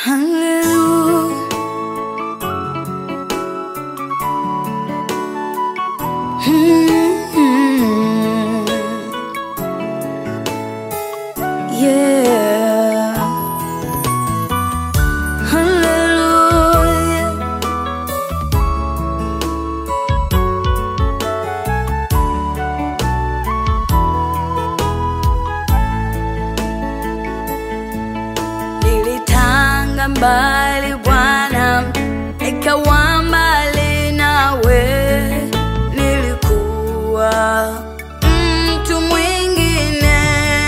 Hallelujah. Yeah. Hallelujah. Nilitanga mbali Bwana, nikawa mbali nawe. Nilikuwa mtu mwingine,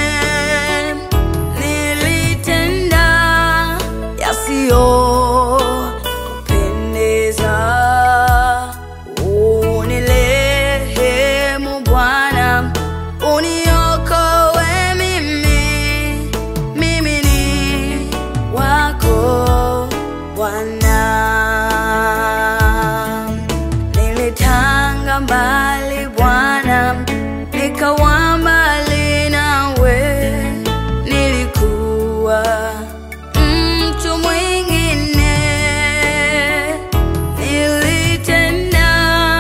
nilitenda yasiyo kupendeza. Unirehemu Bwana, uniokoe mimi, mimi ni wako Bwana. Nilitanga mbali Bwana, nikawa mbali nawe. Nilikuwa mtu mwingine, nilitenda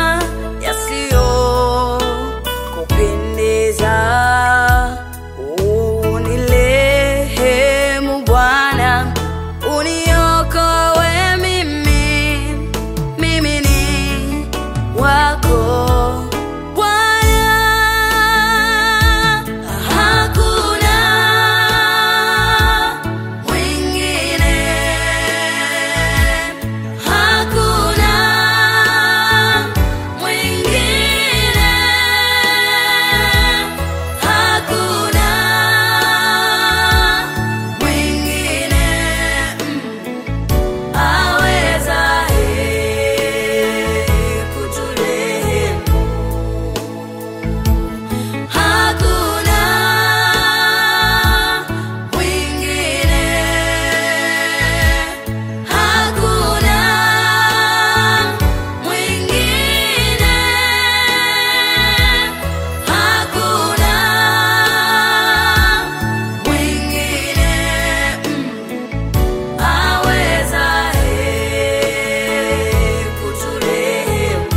yasiyo kupendeza. Unirehemu Bwana, uniokoe mimi, mimi ni wako Bwana. Hakuna mwingine, hakuna mwingine, hakuna mwingine awezaye kuturehemu. Hakuna mwingine, hakuna mwingine, hakuna mwingine awezaye kuturehemu.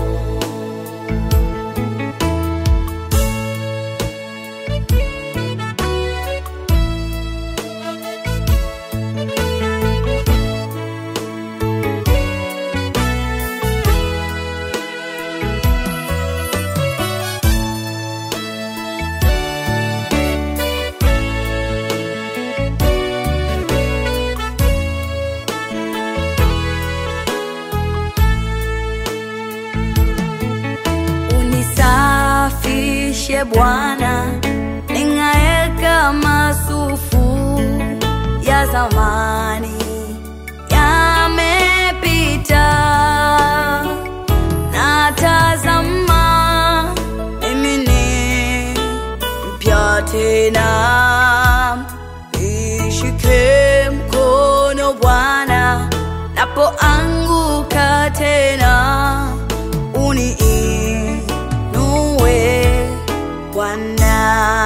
Unisafishe Bwana, ning'ae kama sufu ya zamani. Yamepita, natazama mimi ni mpya tena. Nishike mkono Bwana, napoanguka tena. Uniinue Bwana,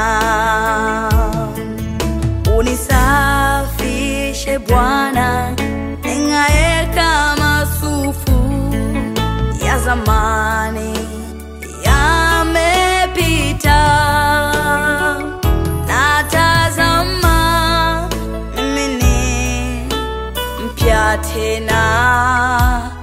unisafishe Bwana, ning'ae kama sufu ya zamani. Yamepita, natazama mimi ni mpya tena.